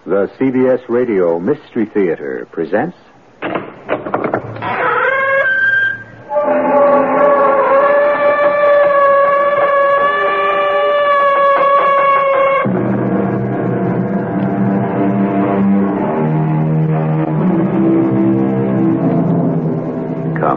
The CBS Radio Mystery Theater presents... Come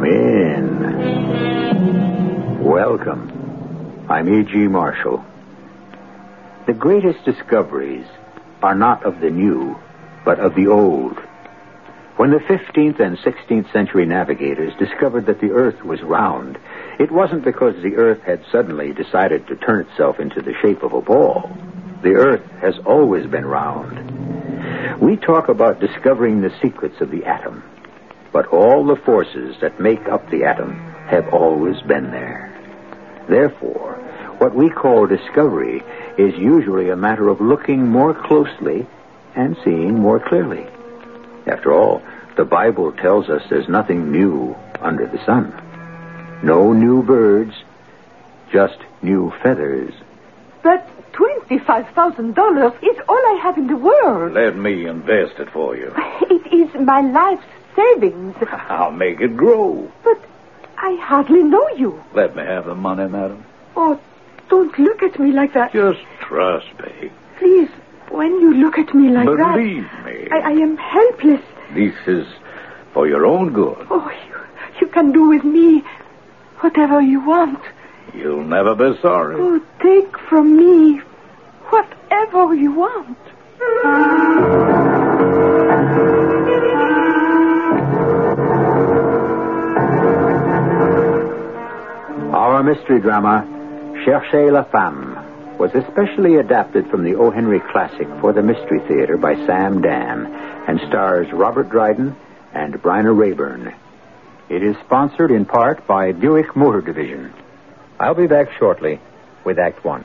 in. Welcome. I'm E.G. Marshall. The greatest discoveries are not of the new, but of the old. When the 15th and 16th century navigators discovered that the Earth was round, it wasn't because the Earth had suddenly decided to turn itself into the shape of a ball. The Earth has always been round. We talk about discovering the secrets of the atom, but all the forces that make up the atom have always been there. Therefore, what we call discovery is usually a matter of looking more closely and seeing more clearly. After all, the Bible tells us there's nothing new under the sun. No new birds, just new feathers. But $25,000 is all I have in the world. Let me invest it for you. It is my life's savings. I'll make it grow. But I hardly know you. Let me have the money, madam. Oh, don't look at me like that. Just trust me. Please, when you look at me like that... Believe me. I am helpless. This is for your own good. Oh, you can do with me whatever you want. You'll never be sorry. Oh, take from me whatever you want. Our mystery drama, Cherchez la Femme, was especially adapted from the O. Henry classic for the Mystery Theater by Sam Dan and stars Robert Dryden and Bryna Rayburn. It is sponsored in part by Buick Motor Division. I'll be back shortly with Act One.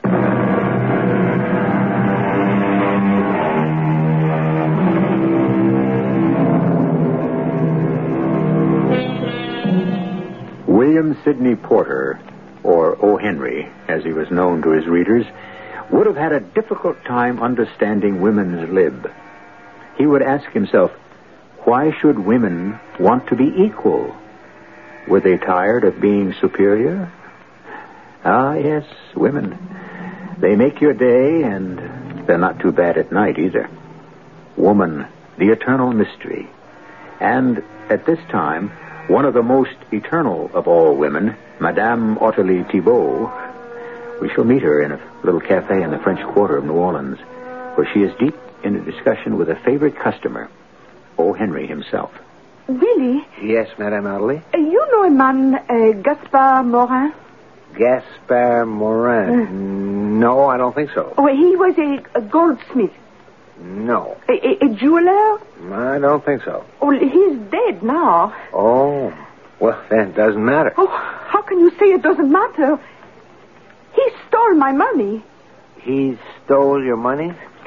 William Sidney Porter, or O. Henry, as he was known to his readers, would have had a difficult time understanding women's lib. He would ask himself, why should women want to be equal? Were they tired of being superior? Ah, yes, women. They make your day, and they're not too bad at night either. Woman, the eternal mystery. And at this time, one of the most eternal of all women, Madame Ottilie Thibault. We shall meet her in a little cafe in the French Quarter of New Orleans, where she is deep in a discussion with a favorite customer, O. Henry himself. Really? Yes, Madame Ottilie. You know a man, Gaspard Morin? Gaspard Morin? No, I don't think so. Oh, he was a goldsmith. No. A jeweler? I don't think so. Oh, he's dead now. Oh, well, then it doesn't matter. Oh, how can you say it doesn't matter? He stole my money. He stole your money?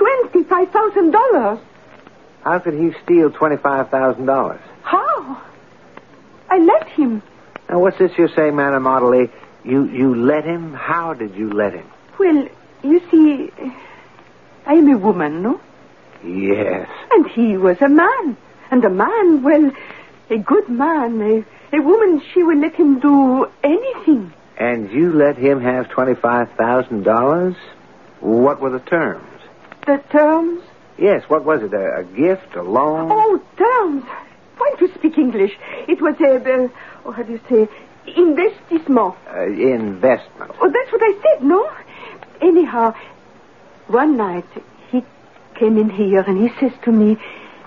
$25,000. How could he steal $25,000? How? I let him. Now, what's this you're saying, Madame Ottilie? You let him? How did you let him? Well, you see, I am a woman, no? Yes. And he was a man. And a man, well, a good man. A woman, she will let him do anything. And you let him have $25,000? What were the terms? The terms? Yes, what was it? A gift, a loan? Oh, terms. Why don't you speak English? It was how do you say, investissement. Investment. Oh, that's what I said, no? Anyhow, one night, he came in here and he says to me,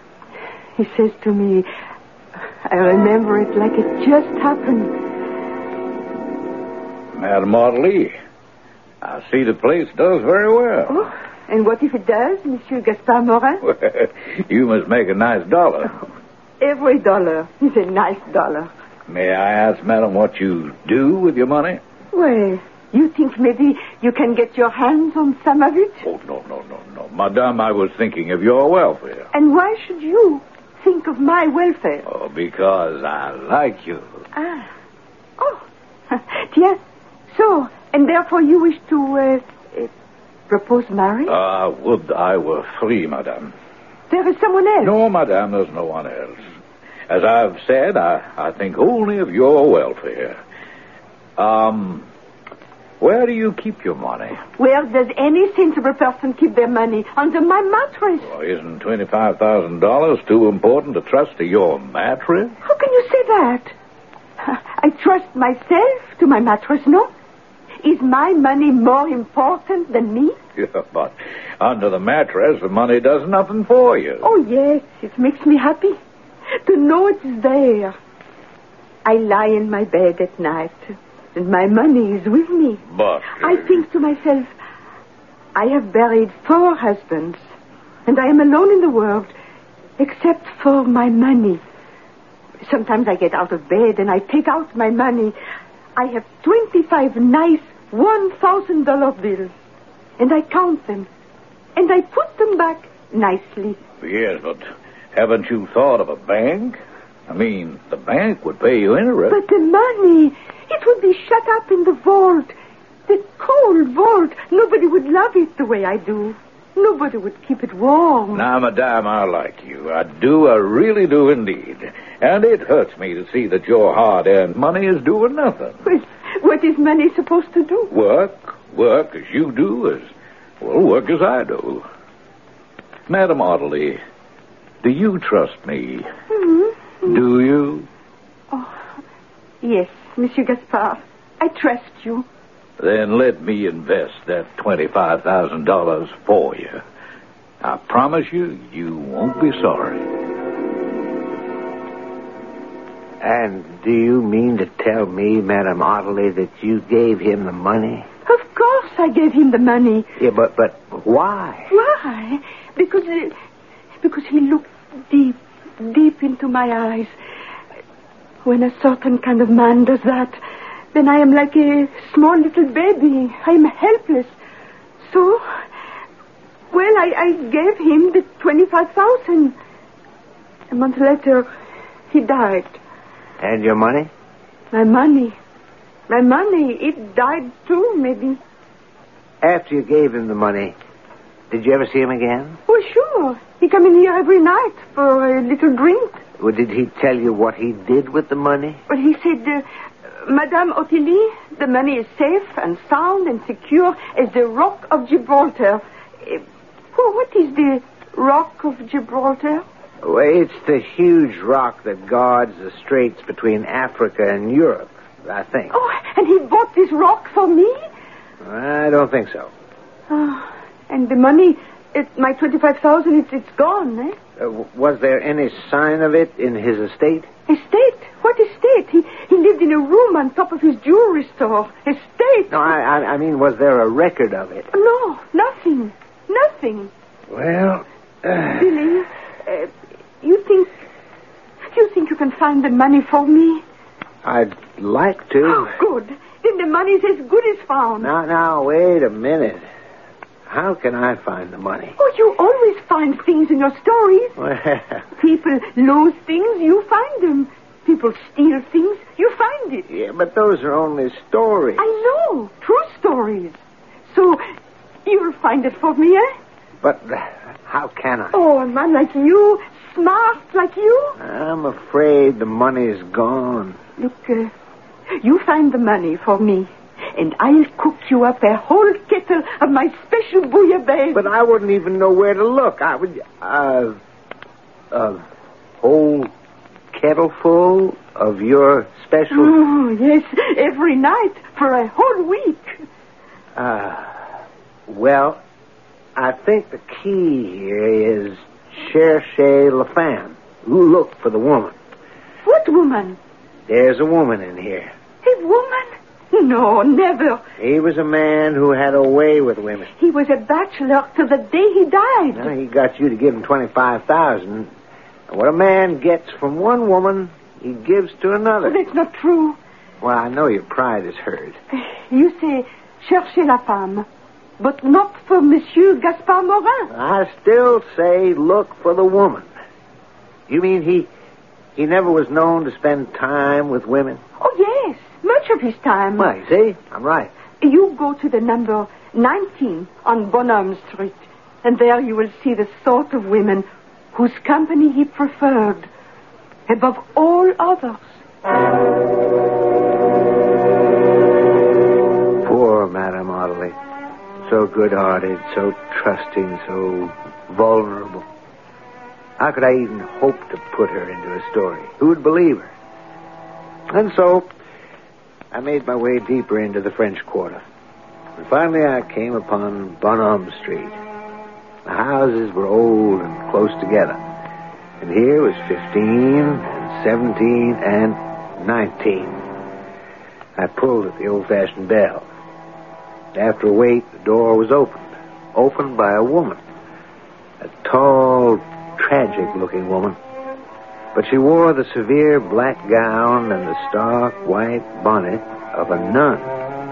I remember it like it just happened. Madame Ottilie, I see the place does very well. Oh, and what if it does, Monsieur Gaspard Morin? Well, you must make a nice dollar. Oh, every dollar is a nice dollar. May I ask, madam, what you do with your money? Well, you think maybe you can get your hands on some of it? Oh, no. Madame, I was thinking of your welfare. And why should you think of my welfare? Oh, because I like you. Ah. Oh. Yes. So, and therefore you wish to propose marriage? Would I were free, madame. there is someone else. No, madame, there's no one else. As I've said, I think only of your welfare. Where do you keep your money? Where does any sensible person keep their money? Under my mattress. Well, isn't $25,000 too important to trust to your mattress? How can you say that? I trust myself to my mattress, no? Is my money more important than me? Yeah, but under the mattress, the money does nothing for you. Oh, yes, it makes me happy to know it's there. I lie in my bed at night, and my money is with me. But... I think to myself, I have buried 4 husbands, and I am alone in the world, except for my money. Sometimes I get out of bed and I take out my money. I have 25 nice $1,000 bills, and I count them, and I put them back nicely. Yes, but haven't you thought of a bank? I mean, the bank would pay you interest. But the money, it would be shut up in the vault, the cold vault. Nobody would love it the way I do. Nobody would keep it warm. Now, madame, I like you. I do, I really do indeed. And it hurts me to see that your hard-earned money is doing nothing. Well, what is money supposed to do? Work as you do, work as I do. Madame Ottilie, do you trust me? Mm-hmm. Do you? Oh, yes, Monsieur Gaspard. I trust you. Then let me invest that $25,000 for you. I promise you, you won't be sorry. And do you mean to tell me, Madame Ottilie, that you gave him the money? Of course I gave him the money. Yeah, but why? Why? Because he looked deep into my eyes. When a certain kind of man does that, then I am like a small little baby. I am helpless. So, well, I gave him the 25,000. A month later, he died. And your money? My money, it died too, maybe. After you gave him the money, did you ever see him again? Oh, sure. He come in here every night for a little drink. Well, did he tell you what he did with the money? Well, he said, Madame Ottilie, the money is safe and sound and secure as the Rock of Gibraltar. What is the Rock of Gibraltar? Well, it's the huge rock that guards the straits between Africa and Europe, I think. Oh, and he bought this rock for me? I don't think so. Oh, and the money, my 25,000, it's gone, eh? Was there any sign of it in his estate? Estate? What estate? He lived in a room on top of his jewelry store. Estate? No, I mean, was there a record of it? No, nothing. Nothing. Well, Billy, you think you can find the money for me? I'd like to. Oh, good. Then the money's as good as found. Now, wait a minute. How can I find the money? Oh, you always find things in your stories. Well, People lose things, you find them. People steal things, you find it. yeah, but those are only stories. I know, true stories. So, you'll find it for me, eh? But how can I? Oh, a man like you, smart like you. I'm afraid the money's gone. Look, you find the money for me, and I'll cook you up a whole kettle of my special bouillabaisse. But I wouldn't even know where to look. I would... a whole kettle full of your special... Oh, yes, every night for a whole week. Well, I think the key here is cherchez la femme. Look for the woman. What woman? There's a woman in here. A woman? No, never. He was a man who had a way with women. He was a bachelor till the day he died. Now, he got you to give him $25,000. And what a man gets from one woman, he gives to another. That's not true. Well, I know your pride is hurt. You say, cherchez la femme, but not for Monsieur Gaspard Morin. I still say look for the woman. You mean he never was known to spend time with women? Oh, yes, much of his time. Well, you see, I'm right. You go to the number 19 on Bonhomme Street, and there you will see the sort of women whose company he preferred above all others. Poor Madame Audley. So good-hearted, so trusting, so vulnerable. How could I even hope to put her into a story? Who would believe her? And so, I made my way deeper into the French Quarter. And finally I came upon Bonhomme Street. The houses were old and close together. And here was 15, and 17, and 19. I pulled at the old-fashioned bell. After a wait, the door was opened by a woman. A tall, tragic-looking woman. But she wore the severe black gown and the stark white bonnet of a nun.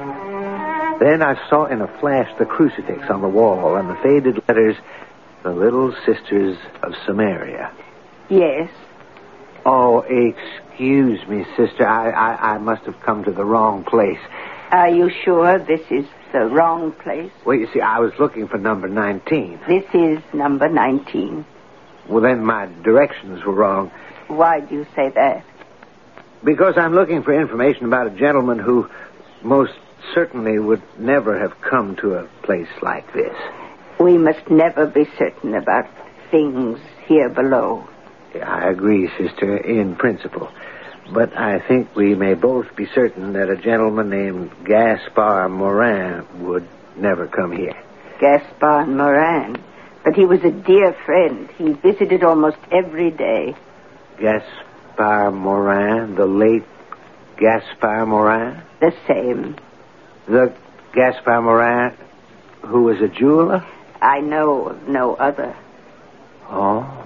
Then I saw in a flash the crucifix on the wall and the faded letters, the Little Sisters of Samaria. Yes. Oh, excuse me, sister. I must have come to the wrong place. Are you sure this is the wrong place? Well, you see, I was looking for number 19. This is number 19. Well, then my directions were wrong. Why do you say that? Because I'm looking for information about a gentleman who most certainly would never have come to a place like this. We must never be certain about things here below. I agree, sister, in principle. But I think we may both be certain that a gentleman named Gaspard Morin would never come here. Gaspard Morin? But he was a dear friend. He visited almost every day. Gaspard Morin, the late Gaspard Morin? The same. The Gaspard Morin who was a jeweler? I know of no other. Oh.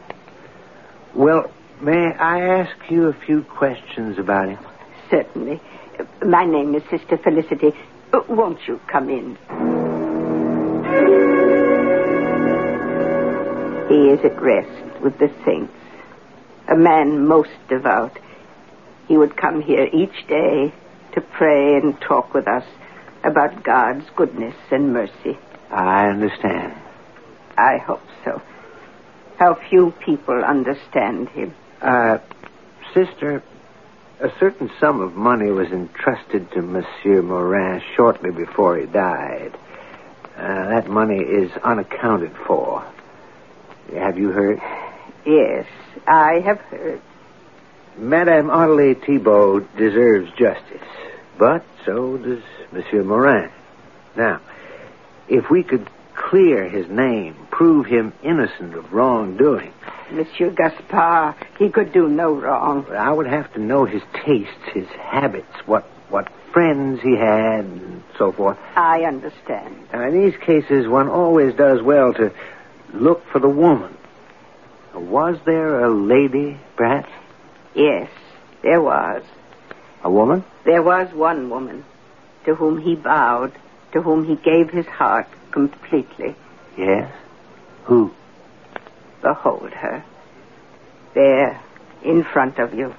Well, may I ask you a few questions about him? Certainly. My name is Sister Felicity. Won't you come in? He is at rest with the saints. A man most devout. He would come here each day to pray and talk with us about God's goodness and mercy. I understand. I hope so. How few people understand him. Sister, a certain sum of money was entrusted to Monsieur Morin shortly before he died. That money is unaccounted for. Have you heard? Yes, I have heard. Madame Audley Thibault deserves justice, but so does Monsieur Morin. Now, if we could clear his name, prove him innocent of wrongdoing. Monsieur Gaspard, he could do no wrong. I would have to know his tastes, his habits, what friends he had, and so forth. I understand. In these cases, one always does well to look for the woman. Was there a lady, perhaps? Yes, there was. A woman? There was one woman to whom he bowed, to whom he gave his heart completely. Yes? Who? Behold her. There, in front of you.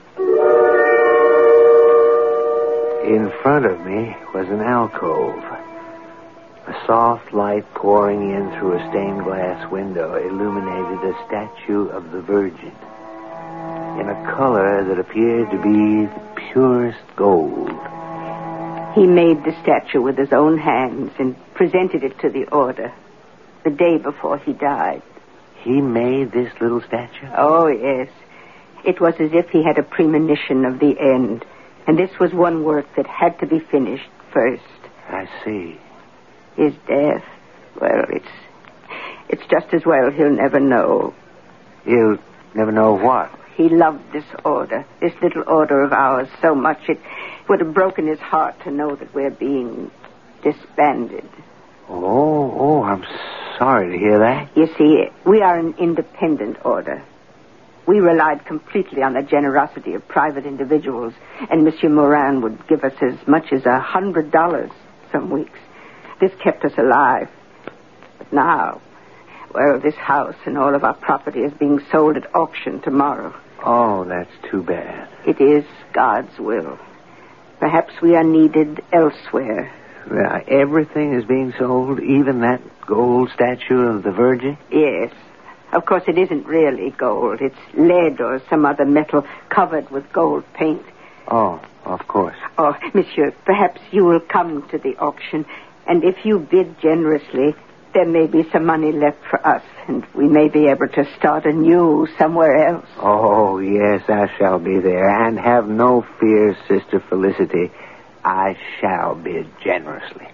In front of me was an alcove. A soft light pouring in through a stained glass window illuminated a statue of the Virgin in a color that appeared to be the purest gold. He made the statue with his own hands and presented it to the order the day before he died. He made this little statue? Oh, yes. It was as if he had a premonition of the end, and this was one work that had to be finished first. I see. His death, well, it's just as well he'll never know. He'll never know what? He loved this order, this little order of ours, so much it would have broken his heart to know that we're being disbanded. Oh, I'm sorry to hear that. You see, we are an independent order. We relied completely on the generosity of private individuals, and Monsieur Morin would give us as much as $100 some weeks. This kept us alive. But now, well, this house and all of our property is being sold at auction tomorrow. Oh, that's too bad. It is God's will. Perhaps we are needed elsewhere. Everything is being sold, even that gold statue of the Virgin? Yes. Of course, it isn't really gold. It's lead or some other metal covered with gold paint. Oh, of course. Oh, monsieur, perhaps you will come to the auction, and if you bid generously, there may be some money left for us, and we may be able to start anew somewhere else. Oh, yes, I shall be there. And have no fear, Sister Felicity. I shall bid generously.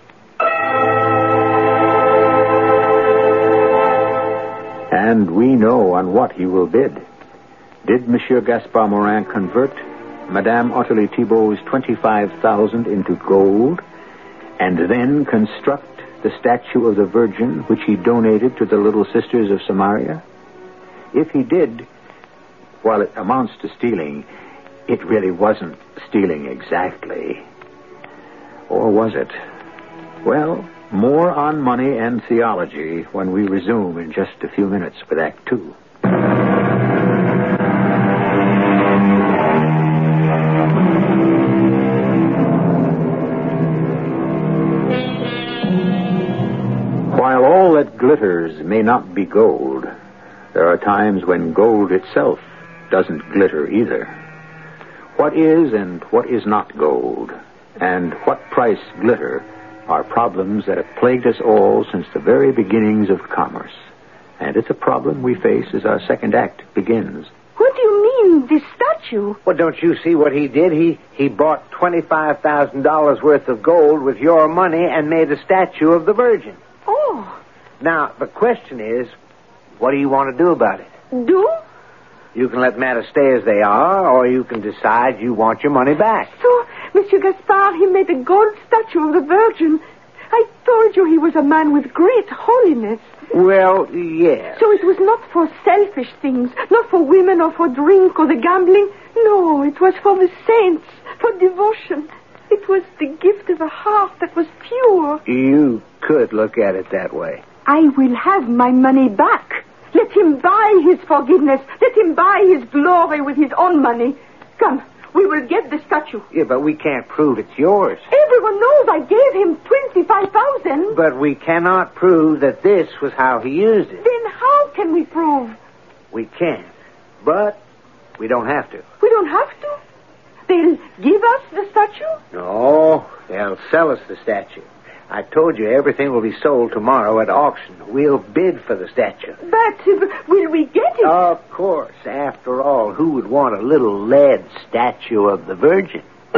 And we know on what he will bid. Did Monsieur Gaspard Morin convert Madame Ottilie Thibault's 25,000 into gold and then construct the statue of the Virgin which he donated to the Little Sisters of Samaria? If he did, while it amounts to stealing, it really wasn't stealing exactly. Or was it? Well, more on money and theology when we resume in just a few minutes with Act Two. While all that glitters may not be gold, there are times when gold itself doesn't glitter either. What is and what is not gold, and what price glitter, are problems that have plagued us all since the very beginnings of commerce. And it's a problem we face as our second act begins. What do you mean, this statue? Well, don't you see what he did? He bought $25,000 worth of gold with your money and made a statue of the Virgin. Oh. Now, the question is, what do you want to do about it? Do? You can let matters stay as they are, or you can decide you want your money back. So, Monsieur Gaspard, he made a gold statue of the Virgin. I told you he was a man with great holiness. Well, yes. So it was not for selfish things, not for women or for drink or the gambling. No, it was for the saints, for devotion. It was the gift of a heart that was pure. You could look at it that way. I will have my money back. Let him buy his forgiveness. Let him buy his glory with his own money. Come, we will get the statue. Yeah, but we can't prove it's yours. Everyone knows I gave him 25,000. But we cannot prove that this was how he used it. Then how can we prove? We can't. But we don't have to. We don't have to? They'll give us the statue? No, they'll sell us the statue. I told you everything will be sold tomorrow at auction. We'll bid for the statue. But will we get it? Of course. After all, who would want a little lead statue of the Virgin?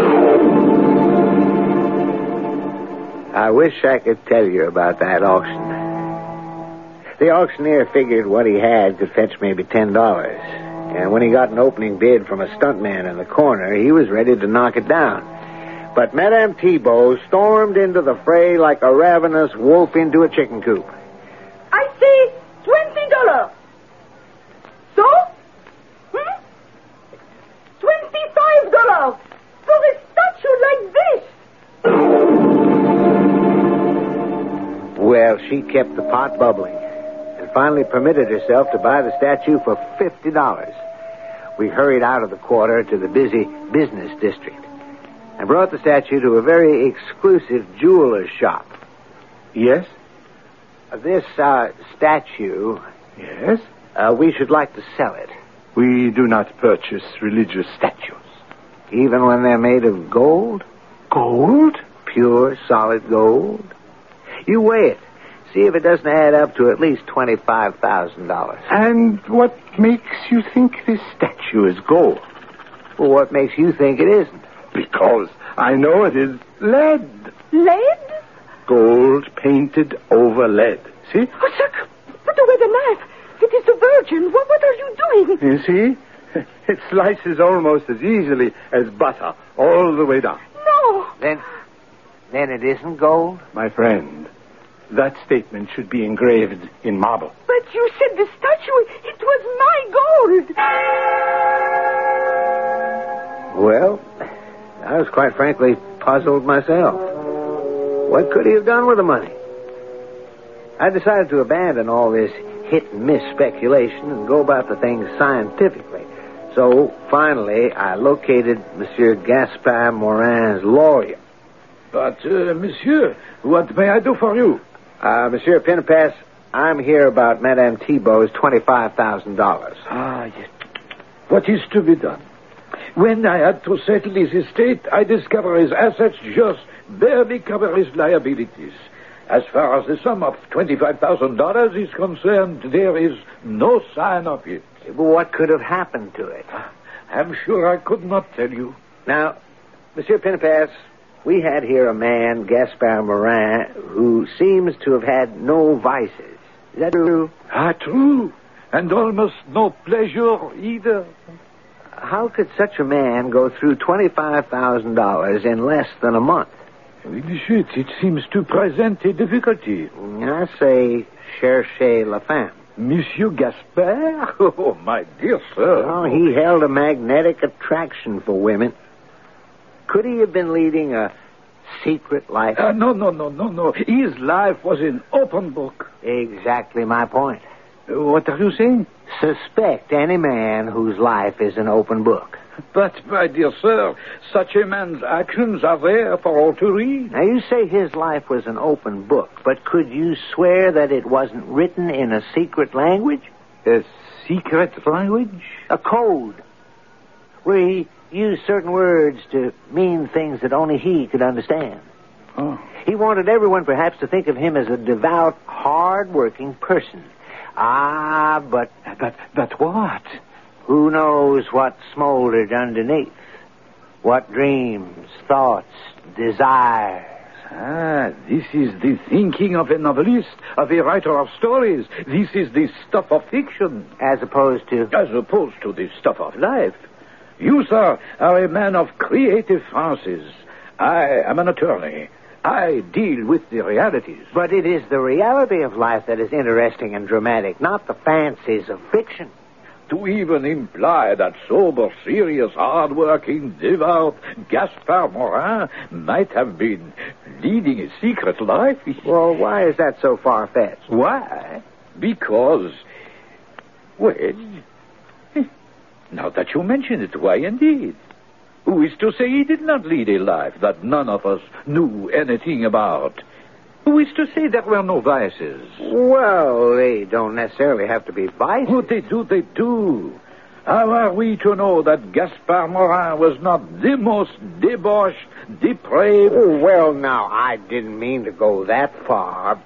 I wish I could tell you about that auction. The auctioneer figured what he had could fetch maybe $10. And when he got an opening bid from a stuntman in the corner, he was ready to knock it down. But Madame Thibault stormed into the fray like a ravenous wolf into a chicken coop. I say $20. So? $25 for a statue like this. Well, she kept the pot bubbling and finally permitted herself to buy the statue for $50. We hurried out of the quarter to the busy business district and brought the statue to a very exclusive jeweler's shop. Yes? This statue... Yes? We should like to sell it. We do not purchase religious statues. Even when they're made of gold? Gold? Pure, solid gold. You weigh it. See if it doesn't add up to at least $25,000. And what makes you think this statue is gold? Well, what makes you think it isn't? Because I know it is lead. Lead? Gold painted over lead. See? Oh, sir, put away the knife. It is the Virgin. What are you doing? You see? It slices almost as easily as butter all the way down. No. Then it isn't gold? My friend, that statement should be engraved in marble. But you said the statue, it was my gold. Well, I was quite frankly puzzled myself. What could he have done with the money? I decided to abandon all this hit-and-miss speculation and go about the thing scientifically. So, finally, I located Monsieur Gaspard Morin's lawyer. But, monsieur, what may I do for you? Monsieur Pinapass, I'm here about Madame Thibault's $25,000. Ah, yes. What is to be done? When I had to settle his estate, I discovered his assets just barely cover his liabilities. As far as the sum of $25,000 is concerned, there is no sign of it. But what could have happened to it? I'm sure I could not tell you. Now, Monsieur Pennepass, we had here a man, Gaspard Morin, who seems to have had no vices. Is that true? Ah, true. And almost no pleasure either. How could such a man go through $25,000 in less than a month? Monsieur, it seems to present a difficulty. I say, cherchez la femme. Monsieur Gaspard? Oh, my dear sir. Oh, he held a magnetic attraction for women. Could he have been leading a secret life? No. His life was an open book. Exactly my point. What are you saying? Suspect any man whose life is an open book. But, my dear sir, such a man's actions are there for all to read. Now, you say his life was an open book, but could you swear that it wasn't written in a secret language? A secret language? A code, where he used certain words to mean things that only he could understand. Oh. He wanted everyone perhaps to think of him as a devout, hard-working person. Ah, but what? Who knows what smoldered underneath? What dreams, thoughts, desires. Ah, this is the thinking of a novelist, of a writer of stories. This is the stuff of fiction. As opposed to the stuff of life. You, sir, are a man of creative fancies. I am an attorney. I deal with the realities. But it is the reality of life that is interesting and dramatic, not the fancies of fiction. To even imply that sober, serious, hard-working, devout Gaspard Morin might have been leading a secret life. Well, why is that so far-fetched? Why? Because, well, now that you mention it, why indeed? Who is to say he did not lead a life that none of us knew anything about? Who is to say there were no vices? Well, they don't necessarily have to be vices. Oh, they do. How are we to know that Gaspard Morin was not the most debauched, depraved... Oh, well, now, I didn't mean to go that far.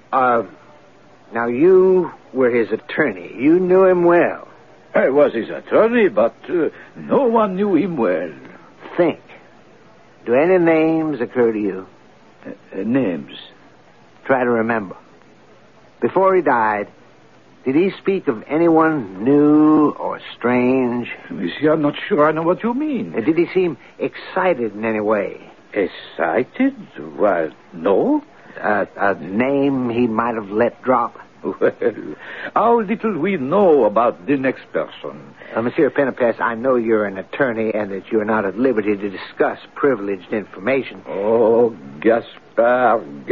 Now, you were his attorney. You knew him well. I was his attorney, but no one knew him well. Think. Do any names occur to you? Names? Try to remember. Before he died, did he speak of anyone new or strange? You see, I'm not sure I know what you mean. Did he seem excited in any way? Excited? Well, no. A name he might have let drop? Well, how little we know about the next person. Monsieur Pennepass, I know you're an attorney and that you're not at liberty to discuss privileged information. Oh, Gaspard.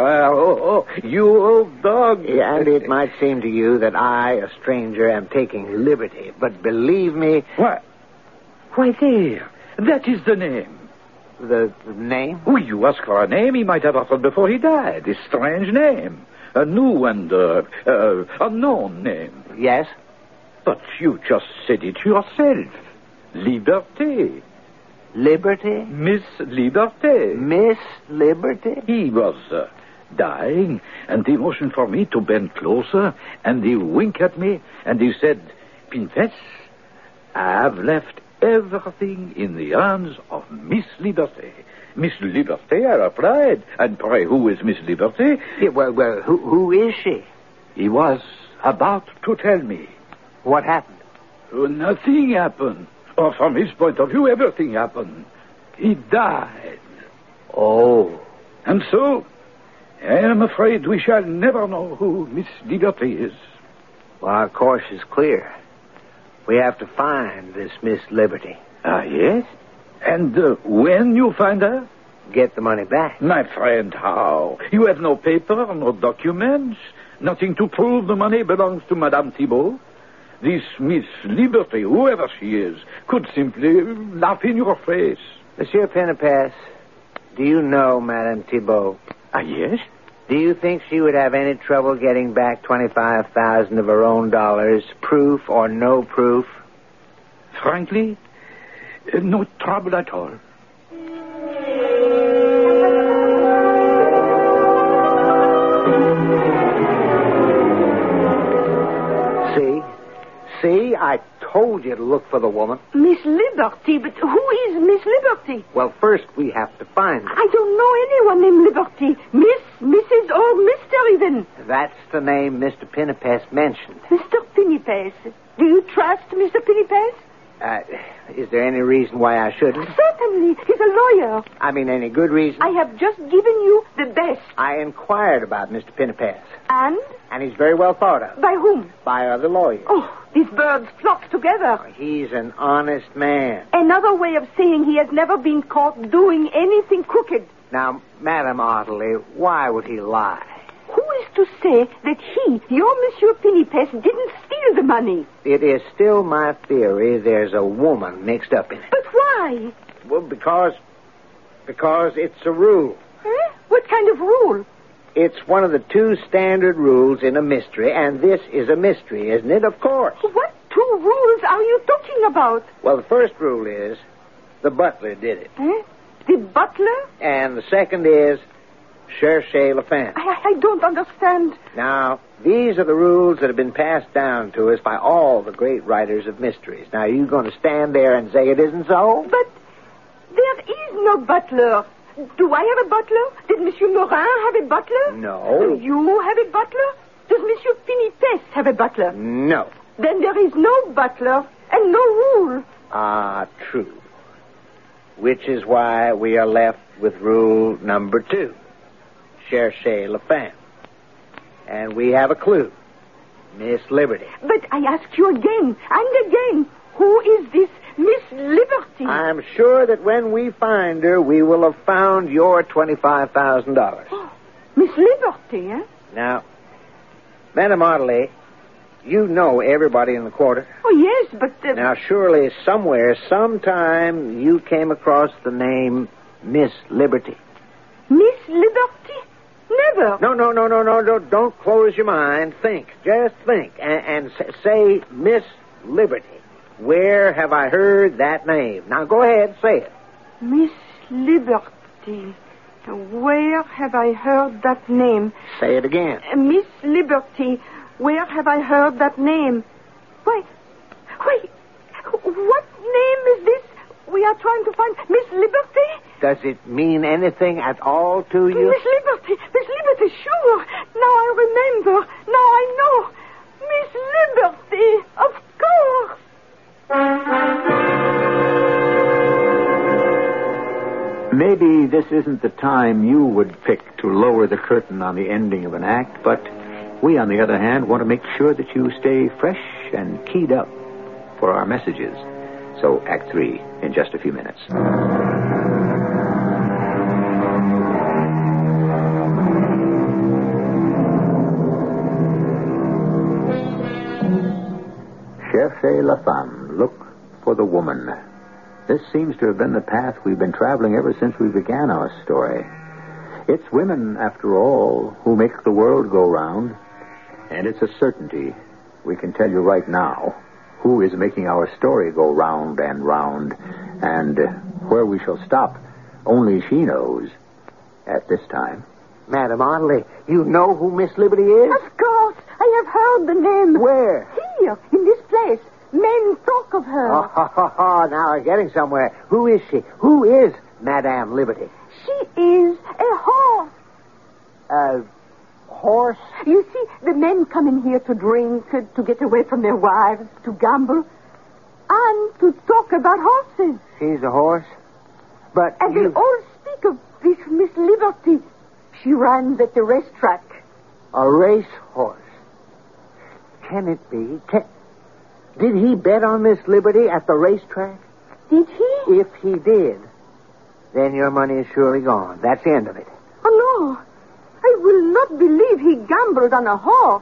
Oh, you old dog. And it might seem to you that I, a stranger, am taking liberty. But believe me... What? Why, there. That is the name. The name? Oh, you ask for a name he might have uttered before he died. A strange name. A new and unknown name. Yes? But you just said it yourself. Liberté. Liberty? Miss Liberté. Miss Liberty? He was dying, and he motioned for me to bend closer, and he winked at me, and he said, Pinfess, I have left everything in the hands of Miss Liberté. Miss Liberté, I replied. And pray, who is Miss Liberté? Yeah, well, who is she? He was about to tell me. What happened? Nothing happened. Or from his point of view, everything happened. He died. Oh. And so, I am afraid we shall never know who Miss Liberté is. Well, our course is clear. We have to find this Miss Liberty. Ah, yes? And when you find her? Get the money back. My friend, how? You have no paper, no documents, nothing to prove the money belongs to Madame Thibault? This Miss Liberty, whoever she is, could simply laugh in your face. Monsieur Pennepass, do you know Madame Thibault? Ah, yes? Do you think she would have any trouble getting back 25,000 of her own dollars, proof or no proof? Frankly, no trouble at all. See, I told you to look for the woman. Miss Liberty, but who is Miss Liberty? Well, first we have to find her. I don't know anyone named Liberty. Miss, Mrs. or Mr. even. That's the name Mr. Pinnipes mentioned. Mr. Pinnipes. Do you trust Mr. Pinnipes? Is there any reason why I shouldn't? Certainly. He's a lawyer. I mean, any good reason? I have just given you the best. I inquired about Mr. Pinnipes. And? And he's very well thought of. By whom? By other lawyers. Oh, these birds flock together. He's an honest man. Another way of saying he has never been caught doing anything crooked. Now, Madame Otterley, why would he lie? Who is to say that he, your Monsieur Pinnipes, didn't steal the money? It is still my theory there's a woman mixed up in it. But why? Well, because it's a rule. Huh? What kind of rule? It's one of the 2 standard rules in a mystery, and this is a mystery, isn't it? Of course. What 2 rules are you talking about? Well, the first rule is the butler did it. Huh? The butler? And the second is cherchez la femme. I don't understand. Now, these are the rules that have been passed down to us by all the great writers of mysteries. Now, are you going to stand there and say it isn't so? But there is no butler. Do I have a butler? Did Monsieur Morin have a butler? No. Do you have a butler? Does Monsieur Pinnipes have a butler? No. Then there is no butler and no rule. Ah, true. Which is why we are left with rule number 2. Cherchez la femme. And we have a clue. Miss Liberty. But I ask you again and again, who is this Miss Liberty? I'm sure that when we find her, we will have found your $25,000. Oh, Miss Liberty, eh? Now, Madame Otterley, you know everybody in the quarter. Oh, yes, but... Now, surely somewhere, sometime, you came across the name Miss Liberty. Miss Liberty? Never. No. Don't close your mind. Think. Just think. And say Miss Liberty. Where have I heard that name? Now, go ahead, say it. Miss Liberty. Where have I heard that name? Say it again. Miss Liberty. Where have I heard that name? Wait. What name is this? We are trying to find Miss Liberty? Does it mean anything at all to you? Miss Liberty, sure. Now I remember. Now I know. Miss Liberty, of course. Maybe this isn't the time you would pick to lower the curtain on the ending of an act, but we, on the other hand, want to make sure that you stay fresh and keyed up for our messages. So, Act 3 in just a few minutes. Cherchez la femme. Look for the woman. This seems to have been the path we've been traveling ever since we began our story. It's women, after all, who make the world go round. And it's a certainty. We can tell you right now who is making our story go round and round. And where we shall stop, only she knows at this time. Madame Otterley, you know who Miss Liberty is? Of course. I have heard the name. Where? Here, in this place. Men talk of her. Now we're getting somewhere. Who is she? Who is Madame Liberty? She is a horse. A horse? You see, the men come in here to drink, to get away from their wives, to gamble, and to talk about horses. She's a horse? But And they all speak of this Miss Liberty. She runs at the racetrack. A racehorse? Can it be? Did he bet on Miss Liberty at the racetrack? Did he? If he did, then your money is surely gone. That's the end of it. Oh, no. I will not believe he gambled on a horse.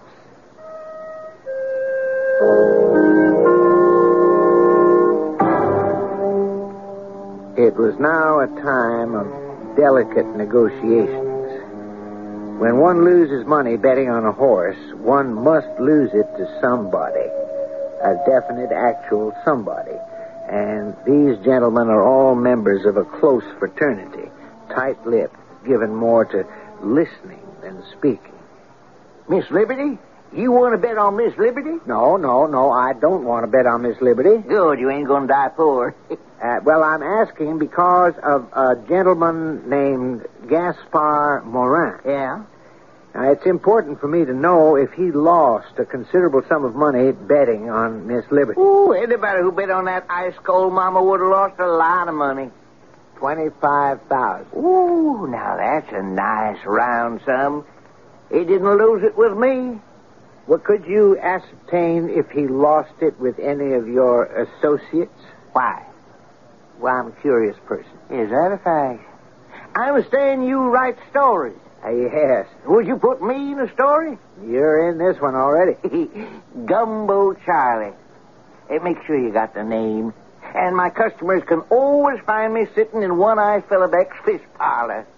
It was now a time of delicate negotiations. When one loses money betting on a horse, one must lose it to somebody. A definite, actual somebody. And these gentlemen are all members of a close fraternity. Tight-lipped, given more to listening than speaking. Miss Liberty? You want to bet on Miss Liberty? No, I don't want to bet on Miss Liberty. Good, you ain't going to die poor. Well, I'm asking because of a gentleman named Gaspar Morin. Yeah? Now, it's important for me to know if he lost a considerable sum of money betting on Miss Liberty. Ooh, anybody who bet on that ice-cold mama would have lost a lot of money. $25,000. Ooh, now that's a nice round sum. He didn't lose it with me. Well, could you ascertain if he lost it with any of your associates? Why? Well, I'm a curious person. Is that a fact? I understand you write stories. Yes. Would you put me in a story? You're in this one already. Gumbo Charlie. Hey, make sure you got the name. And my customers can always find me sitting in One-Eye Philibek's fish parlor.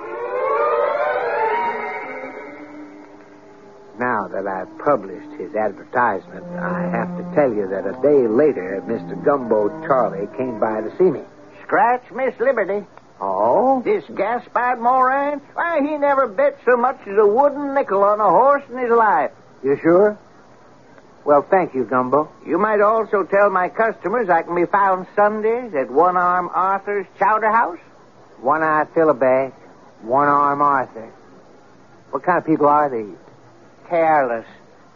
Now that I've published his advertisement, I have to tell you that a day later, Mr. Gumbo Charlie came by to see me. Scratch Miss Liberty. Oh? This Gaspard Morin, why, he never bet so much as a wooden nickel on a horse in his life. You sure? Well, thank you, Gumbo. You might also tell my customers I can be found Sundays at One-Arm Arthur's Chowder House. One-Eye Philibek, One-Arm Arthur. What kind of people are these? Careless.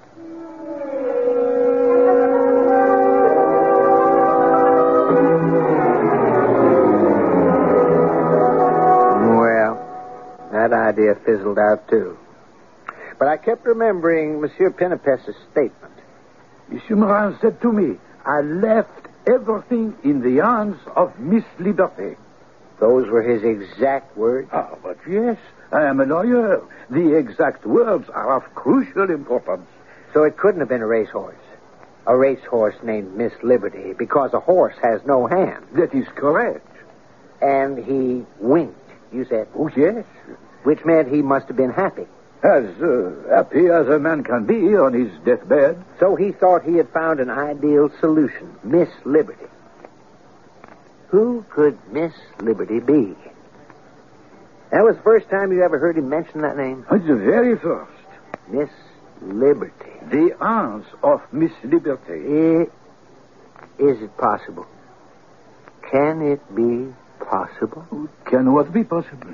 Well, that idea fizzled out, too. But I kept remembering Monsieur Pinnipes's statement. Monsieur Morin said to me, I left everything in the hands of Miss Liberty. Those were his exact words? Ah, but yes, I am a lawyer. The exact words are of crucial importance. So it couldn't have been a racehorse. A racehorse named Miss Liberty, because a horse has no hand. That is correct. And he winked, you said? Oh, yes. Which meant he must have been happy. As happy as a man can be on his deathbed. So he thought he had found an ideal solution, Miss Liberty. Who could Miss Liberty be? That was the first time you ever heard him mention that name? It's the very first. Miss Liberty. The hands of Miss Liberty. Is it possible? Can it be possible? Can what be possible?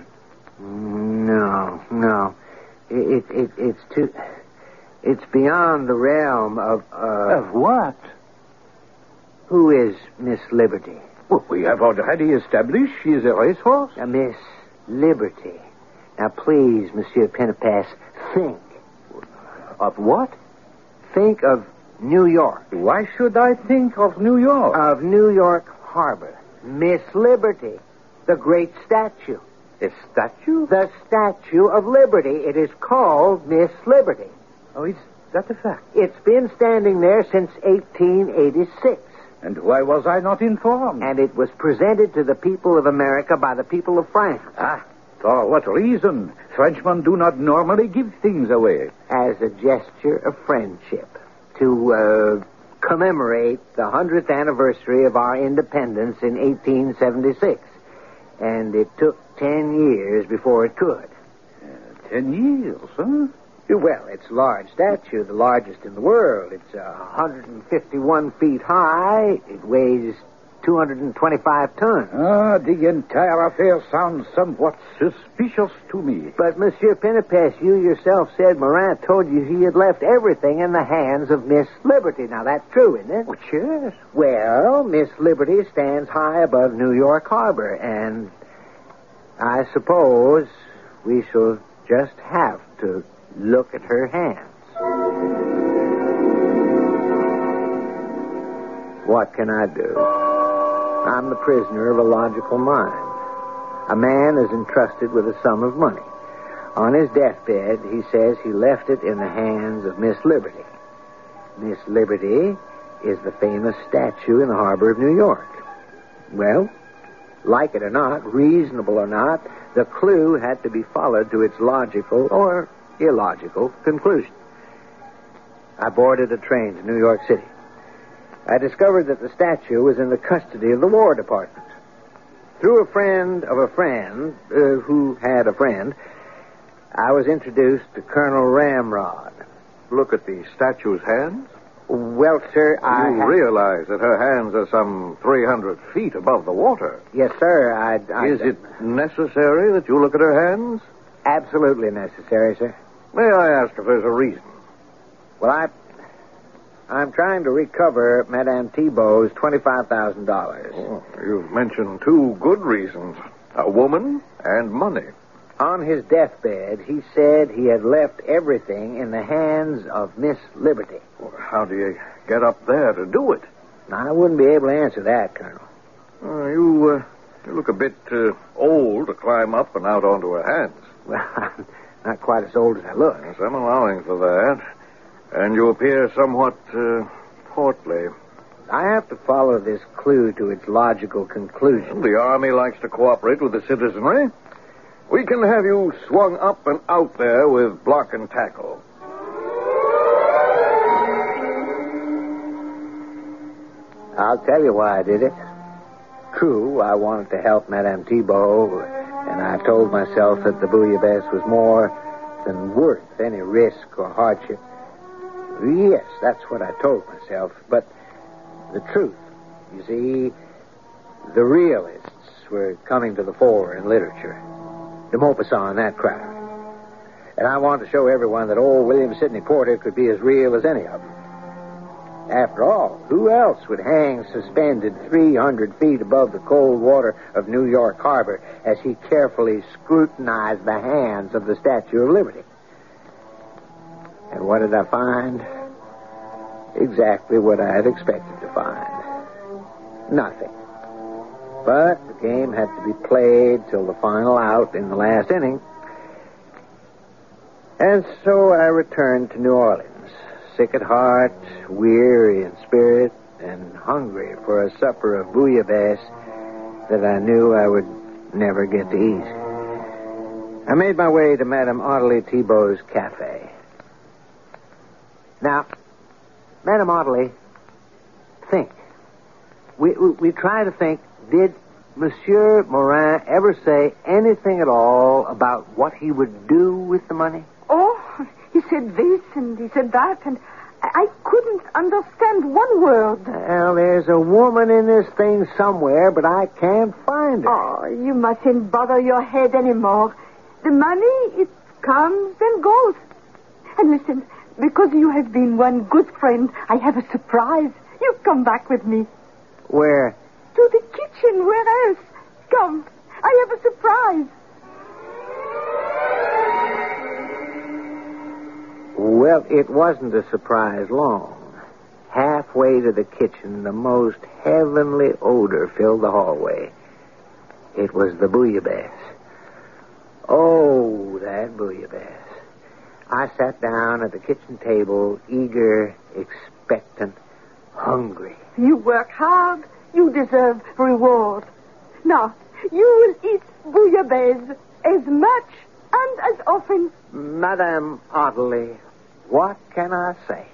No. It's too... It's beyond the realm of... Of what? Who is Miss Liberty? Well, we have already established she is a racehorse. Miss Liberty. Now, please, Monsieur Pinnipes, think. Of what? Think of New York. Why should I think of New York? Of New York Harbor. Miss Liberty. The great statue. A statue? The Statue of Liberty. It is called Miss Liberty. Oh, is that a fact? It's been standing there since 1886. And why was I not informed? And it was presented to the people of America by the people of France. Ah, for what reason? Frenchmen do not normally give things away. As a gesture of friendship. To commemorate the 100th anniversary of our independence in 1876. And it took 10 years before it could. 10 years, huh? Well, it's a large statue, the largest in the world. It's 151 feet high. It weighs 225 tons. Ah, the entire affair sounds somewhat suspicious to me. But, Monsieur Pinnipes, you yourself said Morin told you he had left everything in the hands of Miss Liberty. Now, that's true, isn't it? Oh, yes. Well, Miss Liberty stands high above New York Harbor, and I suppose we shall just have to look at her hands. What can I do? I'm the prisoner of a logical mind. A man is entrusted with a sum of money. On his deathbed, he says he left it in the hands of Miss Liberty. Miss Liberty is the famous statue in the harbor of New York. Well, Like it or not, reasonable or not, the clue had to be followed to its logical or illogical conclusion. I boarded a train to New York City. I discovered that the statue was in the custody of the War Department. Through a friend of a friend who had a friend, I was introduced to Colonel Ramrod. Look at the statue's hands. Well, sir, You realize that her hands are some 300 feet above the water. Yes, sir, Is it necessary that you look at her hands? Absolutely necessary, sir. May I ask if there's a reason? Well, I'm trying to recover Madame Thibault's $25,000. Oh, you've mentioned two good reasons. A woman and money. On his deathbed, he said he had left everything in the hands of Miss Liberty. Well, how do you get up there to do it? Now, I wouldn't be able to answer that, Colonel. You look a bit old to climb up and out onto her hands. Well, I'm not quite as old as I look. Yes, I'm allowing for that. And you appear somewhat portly. I have to follow this clue to its logical conclusion. The Army likes to cooperate with the citizenry. We can have you swung up and out there with block and tackle. I'll tell you why I did it. True, I wanted to help Madame Thibault, and I told myself that the bouillabaisse was more than worth any risk or hardship. Yes, that's what I told myself. But the truth, you see, the realists were coming to the fore in literature. De Maupassant, that crowd. And I wanted to show everyone that old William Sidney Porter could be as real as any of them. After all, who else would hang suspended 300 feet above the cold water of New York Harbor as he carefully scrutinized the hands of the Statue of Liberty? And what did I find? Exactly what I had expected to find. Nothing. But the game had to be played till the final out in the last inning. And so I returned to New Orleans, sick at heart, weary in spirit, and hungry for a supper of bouillabaisse that I knew I would never get to eat. I made my way to Madame Ottilie Thibault's cafe. Now, Madame Ottilie, think. We try to think, did Monsieur Morin ever say anything at all about what he would do with the money? Oh, he said this and he said that, and I couldn't understand one word. Well, there's a woman in this thing somewhere, but I can't find her. Oh, you mustn't bother your head anymore. The money, it comes and goes. And listen, because you have been one good friend, I have a surprise. You come back with me. Where? To the kitchen. Where else? Come. I have a surprise. Well, it wasn't a surprise long. Halfway to the kitchen, the most heavenly odor filled the hallway. It was the bouillabaisse. Oh, that bouillabaisse. I sat down at the kitchen table, eager, expectant, hungry. You work hard. You deserve reward. Now, you will eat bouillabaisse as much and as often. Madame Ottilie, what can I say?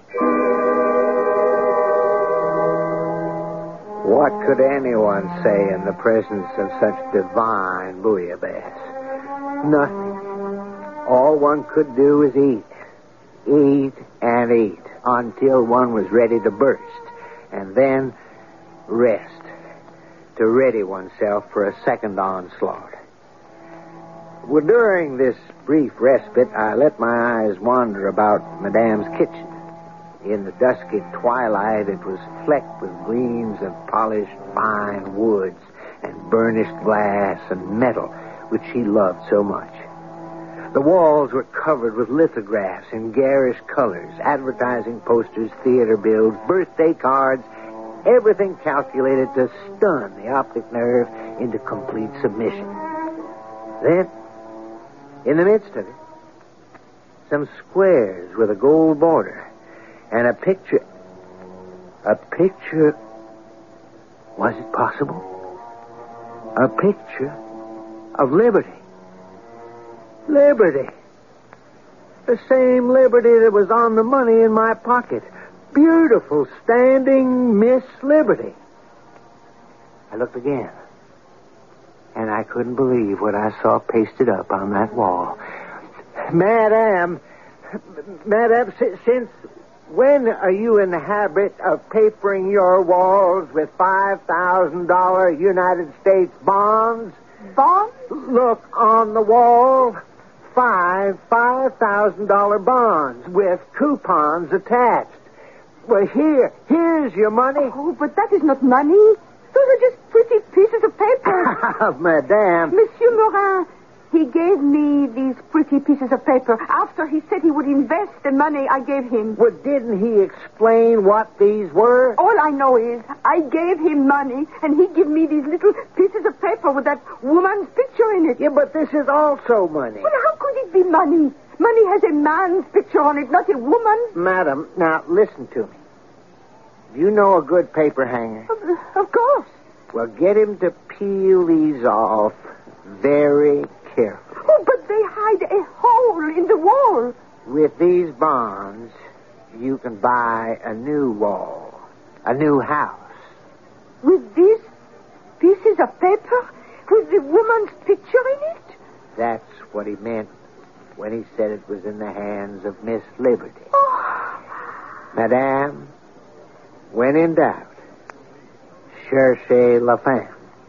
What could anyone say in the presence of such divine bouillabaisse? Nothing. All one could do was eat. Eat and eat until one was ready to burst. And then rest. To ready oneself for a second onslaught. Well, during this brief respite, I let my eyes wander about Madame's kitchen. In the dusky twilight, it was flecked with gleams of polished fine woods and burnished glass and metal, which she loved so much. The walls were covered with lithographs in garish colors, advertising posters, theater bills, birthday cards, everything calculated to stun the optic nerve into complete submission. Then, in the midst of it, some squares with a gold border and a picture. A picture. Was it possible? A picture of Liberty. Liberty. The same Liberty that was on the money in my pocket. Beautiful, standing Miss Liberty. I looked again, and I couldn't believe what I saw pasted up on that wall. Madame, since when are you in the habit of papering your walls with $5,000 United States bonds? Bonds? Look on the wall. $5,000 bonds with coupons attached. Well, here's your money. Oh, but that is not money. Those are just pretty pieces of paper. Madame. Monsieur Morin, he gave me these pretty pieces of paper after he said he would invest the money I gave him. Well, didn't he explain what these were? All I know is I gave him money, and he gave me these little pieces of paper with that woman's picture in it. Yeah, but this is also money. Well, how could it be money? Money has a man's picture on it, not a woman. Madam, now listen to me. Do you know a good paper hanger? Of course. Well, get him to peel these off very carefully. Oh, but they hide a hole in the wall. With these bonds, you can buy a new wall, a new house. With these pieces of paper? With the woman's picture in it? That's what he meant when he said it was in the hands of Miss Liberty. Oh. Madame, when in doubt, cherchez la femme.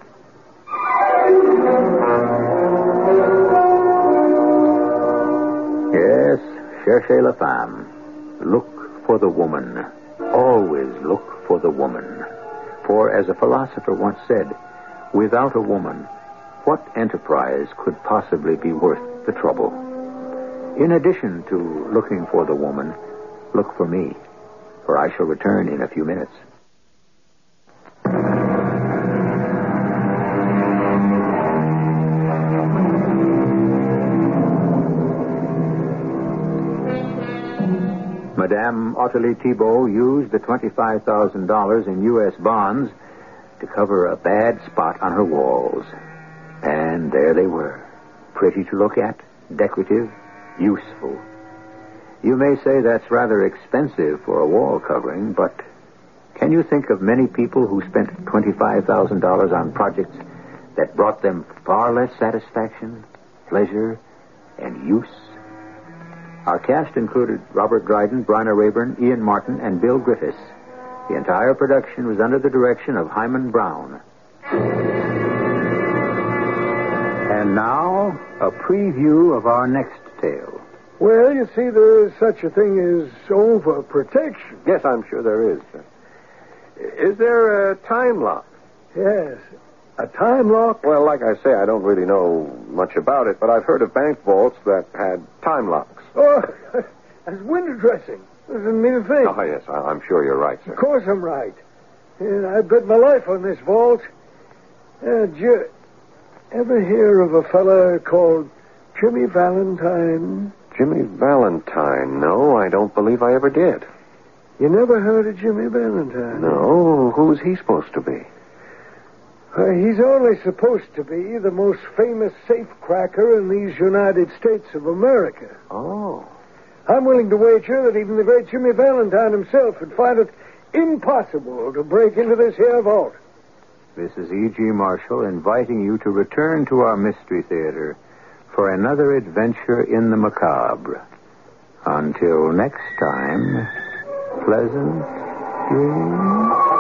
Yes, cherchez la femme. Look for the woman. Always look for the woman. For, as a philosopher once said, without a woman, what enterprise could possibly be worth the trouble? In addition to looking for the woman, look for me, for I shall return in a few minutes. Madame Ottilie Thibault used the $25,000 in U.S. bonds to cover a bad spot on her walls. And there they were, pretty to look at, decorative, useful. You may say that's rather expensive for a wall covering, but can you think of many people who spent $25,000 on projects that brought them far less satisfaction, pleasure, and use? Our cast included Robert Dryden, Bryna Rayburn, Ian Martin, and Bill Griffiths. The entire production was under the direction of Hyman Brown. And now, a preview of our next tale. Well, you see, there's such a thing as overprotection. Yes, I'm sure there is. Is there a time lock? Yes. A time lock? Well, like I say, I don't really know much about it, but I've heard of bank vaults that had time locks. Oh, that's window dressing. Doesn't mean a thing. Oh, yes, I'm sure you're right, sir. Of course I'm right. And I bet my life on this vault. Did you ever hear of a fella called Jimmy Valentine? Jimmy Valentine? No, I don't believe I ever did. You never heard of Jimmy Valentine? No, who's he supposed to be? He's only supposed to be the most famous safecracker in these United States of America. Oh. I'm willing to wager that even the great Jimmy Valentine himself would find it impossible to break into this here vault. This is E.G. Marshall inviting you to return to our Mystery Theater for another adventure in the macabre. Until next time, pleasant dreams.